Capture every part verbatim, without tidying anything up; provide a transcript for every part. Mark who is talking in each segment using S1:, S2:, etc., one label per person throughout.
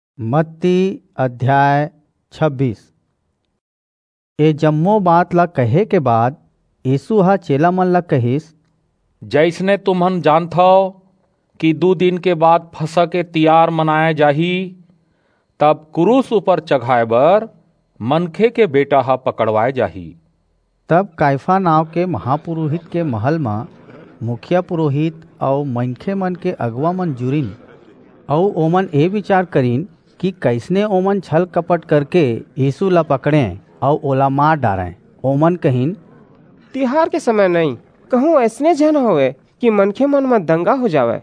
S1: मत्ती अध्याय छब्बीस। ए जम्मो बात ला कहे के बाद यीशु हा चेला मन ला कहिस,
S2: जैसने तुमन जानथो कि दो दिन के बाद फसह के तियार मनाए जाही, तब क्रूस ऊपर चढ़ाए बर मनखे के बेटा हा पकड़वाए जाही।
S1: तब कायफा नाव के महापुरोहित के महल में मुखिया पुरोहित और मनखे मन के अगुआ मन जुरिन और ओमन ए विचार करीन कि कैसने ओमन छल कपट करके यीशु ला पकड़े और ओला मार डारें। ओमन कहिन,
S3: तिहार के समय नहीं कहूँ ऐसने जन होवे कि मनखे मन में दंगा हो जावे।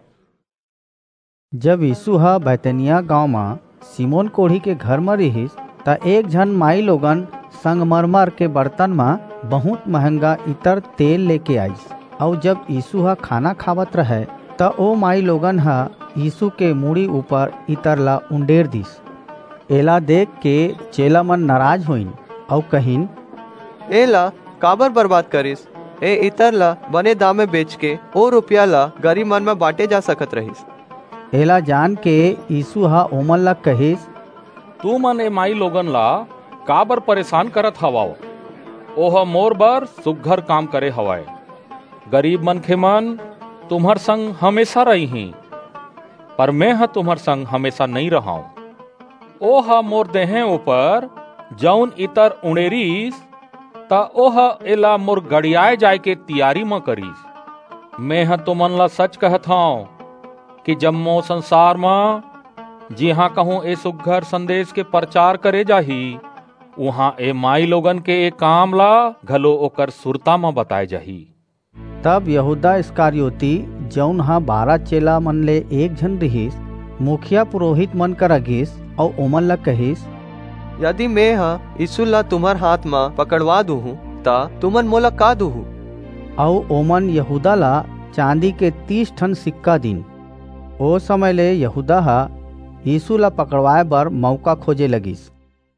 S1: जब यीशु हा बैतनिया गांव में सिमोन कोढ़ी के घर में रहिस त एक झन माई लोगन संगमरमर के बर्तन में बहुत महंगा इतर तेल लेके आईस। और जब यीशु हा खाना खावत रहे त ओ माई लोगन हा यीशु के मुड़ी ऊपर इतर ला उंडेर दिस। एला देख के चेला मन नाराज होइन और कहिन,
S4: एला काबर बर्बाद करिस? ए इतर ला बने दाम में बेच के ओ रुपया ला गरीब मन में बांटे जा सकत रहिस।
S1: एला जान के यीशु हा ओमन ला कहिस,
S2: तू मन ए माई लोगन ला काबर परेशान करत हवाओ? ओह मोर बर सुघर काम करे हवाए। गरीब मनखे मन तुम्हार संग हमेशा रही ही, पर मैं हा तुम्हार संग हमेशा नहीं रहाऊं। ओह मोर देहे ऊपर जौन इतर उड़ेरीस ता ओह एला मोर गड़ियाए जाए के तियारी म करीस। मैं हा तुमन ला सच कहत हूं कि जम्मो संसार में जिहाँ कहूँ ए सुघर संदेश के प्रचार करे जाही, वहाँ ए माई लोगन के ए काम ला घलो ओकर सुरता में बताए जाही।
S1: तब यहूदा इस्करियोती जौन हा बारह चेला मन ले एक झन रहिस, मुखिया पुरोहित मन कर अगिस और ओमन ला कहिस,
S4: यदि मैं हा यीशु ला तुम्हार हाथ में पकड़वा दूहूं ता तुमन मोला का दूहूं?
S1: और ओमन यहूदा ला चांदी के तीस ठन सिक्का दिन। ओ समय ले यहूदा हा यीशु ला पकड़वाए बर मौका खोजे लगिस।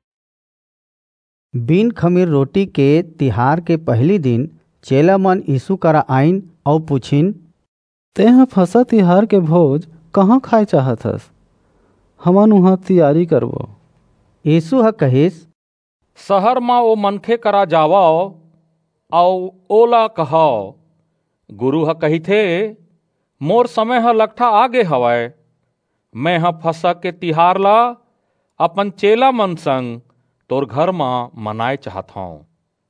S1: बिन खमीर रोटी के तिहार के पहली दिन चेला मन यीशु करा आइन और पूछिन,
S5: तेहा फसह तिहार के भोज कहाँ खाए चाहत हस? हमन उहाँ तैयारी करबो।
S1: यीशु हा कहिस,
S2: शहर में ओ मनखे करा जावाओ और ओला कहाओ, गुरु हा कही थे मोर समय हा लगठा आगे हवाए। मैं हा फसह के तिहार ला अपन चेला मन संग तोर घर में मनाए चाहत हूँ।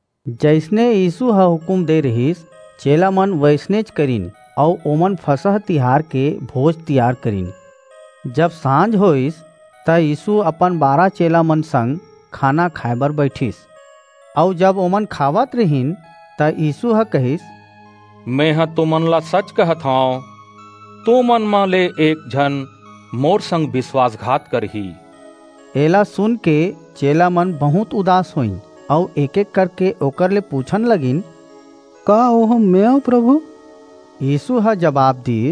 S1: जैसने यीशु हा हुकुम दे रहिस, चेला मन वैसनेच करीन और ओमन फसह तिहार के भोज तैयार करीन। जब सांझ होइस त यीशु अपन बारह चेला मन संग खाना खाए बर बैठिस। और जब ओमन खावत रहिन त यीशु हा कहिस,
S2: मैं हा तुमन ला सच कहत हूँ, तू मन में ले एक झन मोर संग विश्वासघात करही।
S1: एला सुन के चेला मन बहुत उदास होइन और एक एक करके ओकर ले पूछन लगिन,
S5: का ओह मैं प्रभु?
S1: यीशु हा जवाब दिस,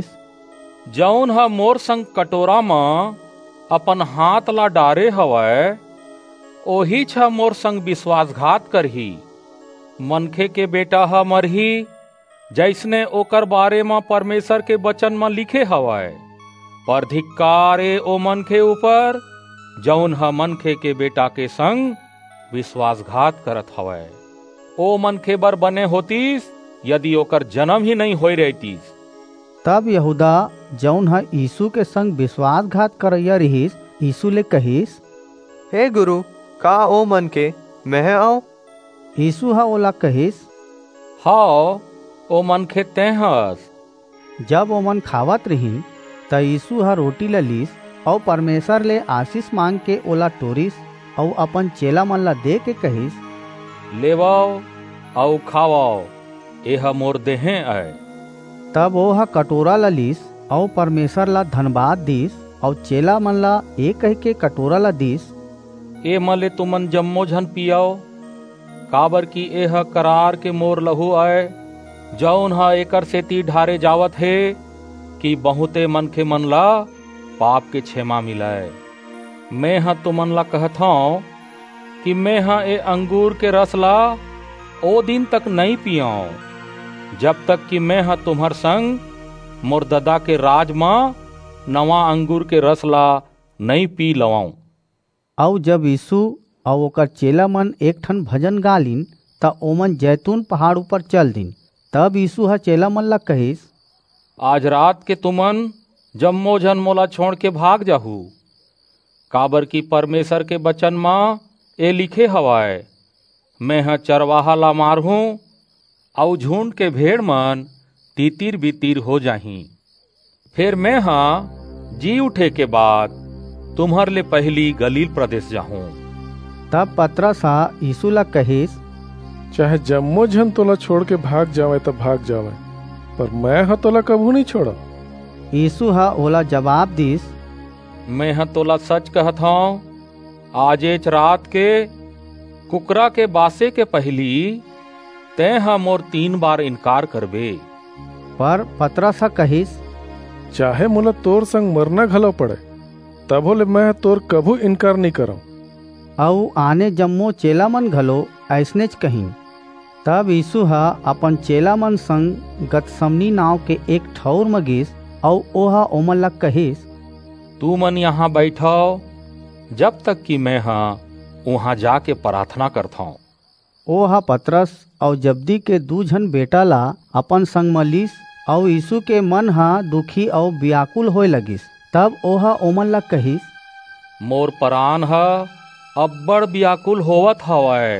S2: जौन हा मोर संग कटोरा में अपन हाथ ला डारे हवै, ओही छ मोर संग विश्वासघात करही। मनखे के बेटा हा मरही, जैसने ओकर बारे में परमेश्वर के वचन में लिखे हवै। पर धिक्कार ए ओ मनखे ऊपर जौन हा मनखे के बेटा के संग विश्वासघात करत हवै। ओ मनखे बर बने होतीस यदि ओकर जन्म ही नहीं होई रहतीस।
S1: तब यहूदा जौन हा यीशु के संग विश्वासघात करैया रहिस, यीशु ले कहिस,
S4: हे गुरु, का ओ मन के मैं आओ?
S1: यीशु हा ओला कहिस,
S2: हाँ ओ मनखे तेहस।
S1: जब ओमन खावत रहिन त यीशु हा रोटी ला लीस और परमेश्वर ले आशीष मांग के ओला टोरिस और अपन चेला मन ला दे के कहिस,
S2: लेवाओ और खावाओ, एह मोर देहे आए।
S1: तब वो हा कटोरा ला लीस और परमेश्वर ला धन्यवाद दिस और चेला मन ला एक कह के कटोरा ला दिस,
S2: ए मले तुमन जम्मो झन पियाओ, काबर की एह करार के मोर लहू आए, जौन हा एकर सेती ढारे जावत है कि बहुते मनखे मन ला पाप के क्षमा मिलाए। मैं हा तुमन ला कहत हूँ कि मैं हा ए अंगूर के रस ला ओ दिन तक नहीं पियाऊं, जब तक कि मैं हा तुम्हार संग मोर ददा के राज मां नवा अंगूर के रस ला नहीं पी लवाऊं।
S1: और जब यीशु और ओकर चेला मन एक ठन भजन गालिन त ओमन जैतून पहाड़ ऊपर चल दिन। तब यीशु ह चेला मन ला कहिस,
S2: आज रात के तुमन जम्मो जन मोला छोड़ के भाग जाहू, काबर की परमेश्वर के बचन माँ ए लिखे हवाए, मैं ह चरवाहा ला मारहूँ और झुंड के भेड़ मन तीतिर बितीर हो जाही। फिर मैं हाँ जी उठे के बाद तुम्हार ले पहली गलील प्रदेश जाहूँ।
S1: तब पतरस हा यीशु ला कहिस,
S6: चाहे जम्मो जन तोला छोड़ के भाग जावे तो भाग जावे, पर मैं हा तोला कभू नहीं छोड़ा।
S1: यीशु हा ओला जवाब दिस,
S2: मैं ह तोला सच कहत हूँ, आज एच रात के कुकरा के बासे के पहली तै ह मोर तीन बार इनकार करबे।
S1: पर पतरस हा कहिस,
S6: चाहे मोला तोर संग मरना घलो पड़े, तब ले मैं तोर कभू इनकार नहीं करऊं।
S1: और आने जम्मो चेला मन घलो ऐसनेच कहिन। तब यीशु हा अपन चेला मन संग गतसमनी नाव के एक ठौर में गिस और ओहा ओमन ला कहिस,
S2: तू मन यहाँ बैठो जब तक कि मैं हाँ वहाँ जाके प्रार्थना करता हूँ।
S1: ओहा पतरस और जब्दी के दू झन बेटा ला अपन संग मलिस और यीशु के मन हा दुखी और व्याकुल होए लगिस। तब ओहा ओमन ला कहिस,
S2: मोर परान ह अब्बड़ व्याकुल होवत हवै,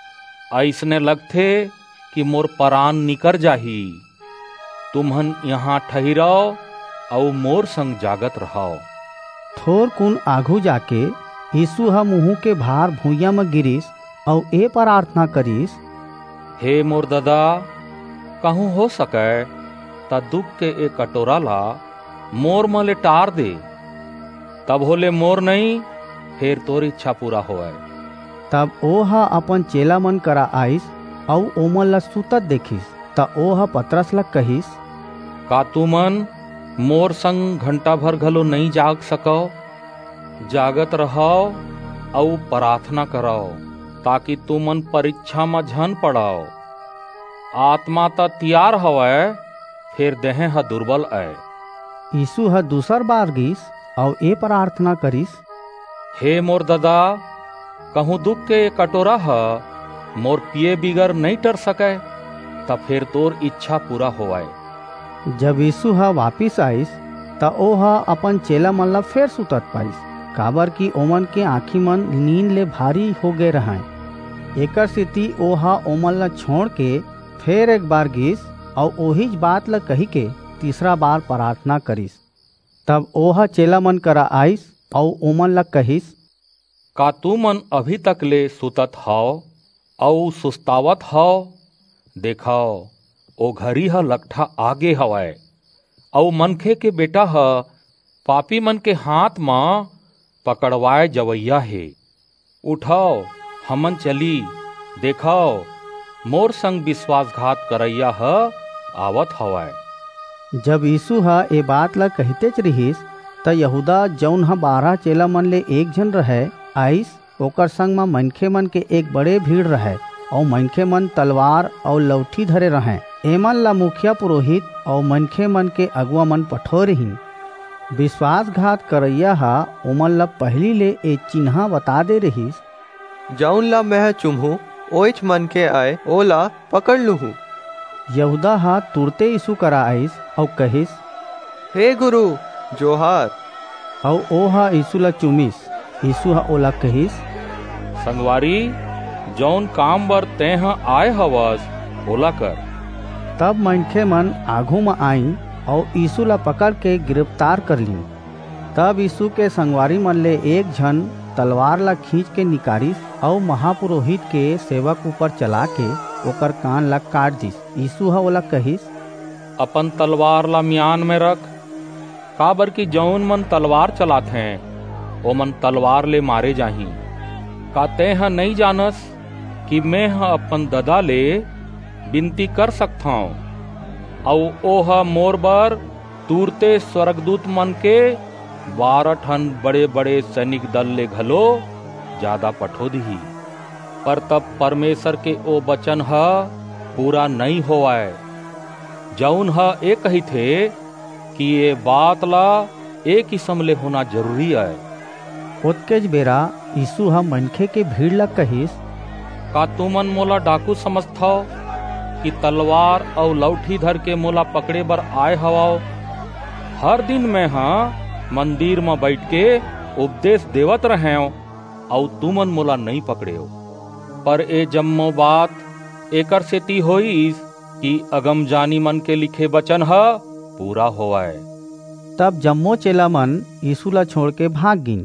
S2: ऐसने लगथे कि मोर परान निकर जाही। तुमहन यहाँ ठहरो और मोर संग जागत रहो।
S1: थोर कुन आघू जाके यीशु हा मुँह के भार भुइया में गिरिस और ए प्रार्थना करिस,
S2: हे मोर दादा, कहूँ हो सके ता दुख के एक कटोरा ला मोर मले टार दे, तब होले मोर नहीं फिर तोर इच्छा पूरा होए।
S1: तब ओहा अपन चेला मन करा आइस और ओमन ला सुतत देखिस। त ओहा पतरस ला कहिस,
S2: का तू मन मोर संग घंटा भर घलो नहीं जाग सको? जागत रहो और प्रार्थना करो, ताकि तू मन परीक्षा में झन पड़ाओ। आत्मा ता तैयार हवै, फिर देह ह दुर्बल है।
S1: यीशु हा दूसर बार गिस और ए प्रार्थना करिस,
S2: हे मोर दादा, कहूँ दुख के कटोरा ह मोर पिए बिगर नहीं टर सके, तब फिर तोर इच्छा पूरा होवाए।
S1: जब यीशु हा वापिस आइस त ओहा अपन चेला मन ला फिर सुतत पाइस, काबर की ओमन के आँखी मन नींद ले भारी हो गए रहें। एकर स्थिति ओहा ओमन ला छोड़ के फिर एक बार गिस और ओहिज बात ला कही के तीसरा बार प्रार्थना करिस। तब ओहा चेला मन करा आइस और ओमन ला कहिस,
S2: का तू मन अभी तक ले सुतत हव और सुस्तावत हव? देखो ओ घरी ह लकठा आगे हवै और मनखे के बेटा ह पापी मन के हाथ में पकड़वाए जवैया है। उठाओ हमन चली, देखो मोर संग विश्वासघात करैया ह आवत हवै।
S1: जब यीशु हा ए बात ला कहतेच रहिस त यहूदा जौन हा बारह चेला मन ले एक जन रहे आइस। ओकर संग में मनखे मन के एक बड़े भीड़ रहे और मनखे मन तलवार और लौठी धरे रहे। एमन ला मुखिया पुरोहित और मनखे मन के अगुआ मन पठोरहीन। विश्वासघात करैया हा ओमन ला पहली ले ए चिन्हा बता दे रहिस,
S4: जौन ला मैं चुम्हू ओइच मन के आए ओला पकड़ लूहू।
S1: यहूदा हा तुरते यीशु करा आइस और कहिस,
S4: हे गुरु जोहार।
S1: और ओहा यीशु ला चुमिस। यीशु हा ओला कहिस,
S2: संगवारी जौन काम बर तेह आए हवस ओला कर।
S1: तब मनखे मन आघू में आई और यीशु ला पकड़ के गिरफ्तार कर ली। तब यीशु के संगवारी मन ले एक झन तलवार ला खींच के निकारिस और महापुरोहित के सेवक ऊपर चला के ओकर कान ला काट दिस। यीशु हा ओला कहिस,
S2: अपन तलवार ला म्यान में रख, काबर की जौन मन तलवार चलात हैं ओ मन तलवार ले मारे जाही। का तेह नहीं जानस कि मैं अपन ददा ले विनती कर सकता हूँ और ओह मोर बर तुरते स्वर्गदूत मन के बारह ठन बड़े बड़े सैनिक दल ले घलो ज्यादा पठो दी। पर तब परमेश्वर के ओ वचन ह पूरा नहीं होवाए जौन ह एक ही थे कि ये बात ला एक किस्म ले होना जरूरी है।
S1: ओतकेज बेरा यीशु ह मनखे के भीड़ ला कहिस,
S2: का तुमन मोला डाकू समझथो कि तलवार और लौठी धर के मोला पकड़े बर आए हवाओ। हर दिन मैं हाँ मंदिर में बैठ के उपदेश देवत रहे और तुमन मोला नहीं पकड़े हो। पर ए जम्मो बात एकर सेती होइस कि अगम जानी मन के लिखे वचन ह पूरा होवाए।
S1: तब जम्मो चेला मन यीशु ला छोड़ के भाग गिन।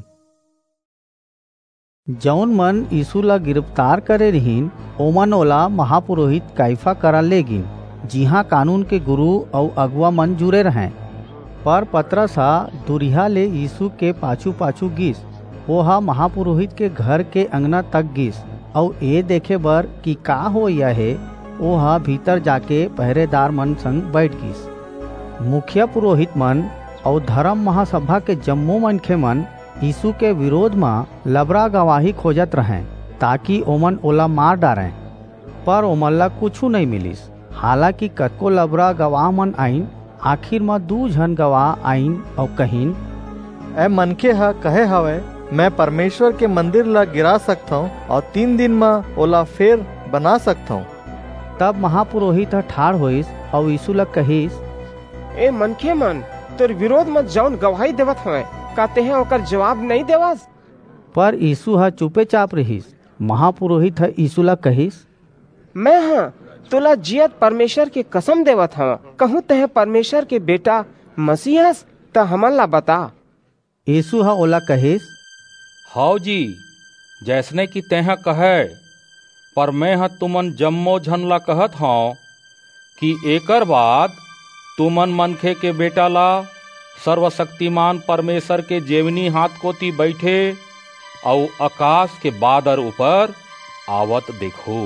S1: जौन मन यीशु ला गिरफ्तार करे रहीन ओमन ओला महापुरोहित कैफा करा ले गिन, जिहाँ कानून के गुरु और अगुआ मन जुड़े रहें। पर पतरस दुरिहा ले यीशु के पाछू पाछू गिस। वो हा महापुरोहित के घर के अंगना तक गिस और ये देखे बर कि का हो या है। वो हा भीतर जाके पहरेदार मन संग बैठ गिस। मुखिया पुरोहित मन और धर्म महासभा के जम्मो मनखे मन यीशु के विरोध में लबरा गवाही खोजत रहें ताकि ओमन ओला मार डारें, पर ओमन ला कुछ नहीं मिलिस। हालांकि कतको लबरा गवाह मन आइन, आखिर में दू झन गवाह आइन और कहिन,
S7: ए मनखे हा कहे हवे मैं परमेश्वर के मंदिर ला गिरा सकता हूँ और तीन दिन में ओला फेर बना सकता हूँ।
S1: तब महापुरोहित ठाड़ होइस और यीशु ला कहिस,
S3: ए मनखे मन तोर विरोध में जौन गवाही देवत हवे कहते हैं ओकर जवाब नहीं देवास।
S1: पर यीशु हा चुपे चाप रहिस। महापुरोहित हा यीशु ला कहिस,
S3: मैं हाँ तोला जियत परमेश्वर के कसम देवत हवा, कहूँ तह परमेश्वर के बेटा मसीह हस त हमन ला बता।
S1: यीशु हा ओला कहिस,
S2: हाउ जी जैसने कि तेहा कहे, पर मैं हा तुमन जम्मो झन ला कहत हूँ कि एकर बाद तुमन मनखे के बेटा ला सर्वशक्तिमान परमेश्वर के जेवनी हाथ कोती बैठे और आकाश के बादर ऊपर आवत देखो।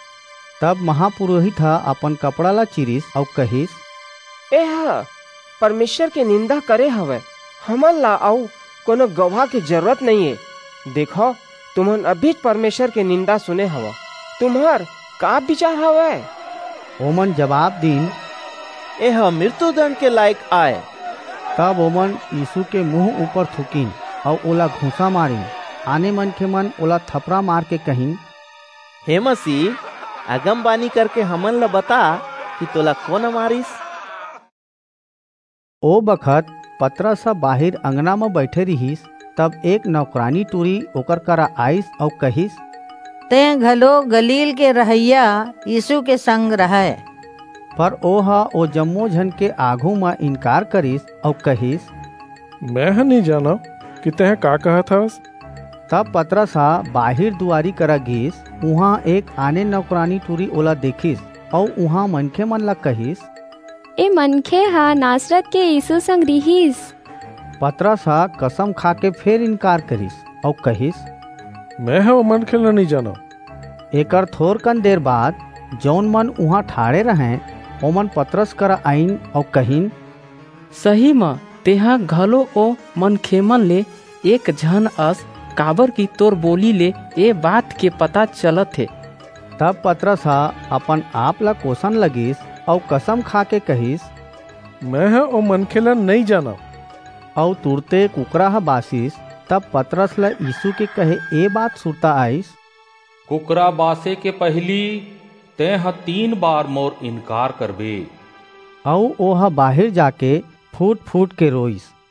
S1: तब महापुरोहित हा अपन कपड़ा ला चिरिस और कहिस,
S3: ए हा परमेश्वर के निंदा करे हवे, हमन ला आउ कोनो गवाह के जरूरत नहीं है। देखो तुमन अभी परमेश्वर के निंदा सुने हवा, तुम्हार का विचार हवे?
S1: ओमन जवाब दीन,
S7: ए हा मृत्यु दंड के लायक आए।
S1: तब ओमन यीशु के मुंह ऊपर थूकिन और ओला घूसा मारिन। आने मन के मन ओला थपरा मार के कहिन,
S7: हे मसीह अगम बानी करके हमन ला बता कि तोला कौन मारिस।
S1: ओ बखत पतरस बाहिर अंगना में बैठे रहिस। तब एक नौकरानी टूरी ओकर करा आइस और कहिस,
S8: ते घलो गलील के रहैया यीशु के संग रहे।
S1: पर ओ हा ओ जम्मो झन के आगू में इनकार करिस और कहिस,
S6: मैं हा नहीं जाना कि तह का कहा था।
S1: तब पतरस बाहिर दुआरी करा गिस। वहाँ एक आने नौकरानी टूरी ओला देखिस और वहाँ मनखे मन ला कहिस,
S9: ए मनखे हा नासरत के यीशु संग रिहिस।
S1: पतरस कसम खा के फिर इनकार करिस और कहिस,
S6: मैं हा वो मनखे ला नहीं जाना।
S1: एकर थोर कन देर बाद जौन मन वहाँ ठाड़े रहे ओमन पतरस करा आइन और कहिन,
S10: सही में तेहा घलो ओ मनखेमन ले एक झन अस काबर की तोर बोली ले ए बात के पता चलत है।
S1: तब पतरस अपन आप ला कोसन लगिस और कसम खा के कहिस,
S6: मैं हा ओ मनखे ला नहीं जाना।
S1: और तुरते कुकरा हा बासिस। तब पतरस ला यीशु के कहे ए बात सुरता आइस,
S2: कुकरा बासे के पहली तेह तीन बार मोर इनकार करबे।
S1: और ओहा बाहिर जाके फूट फूट के रोइस।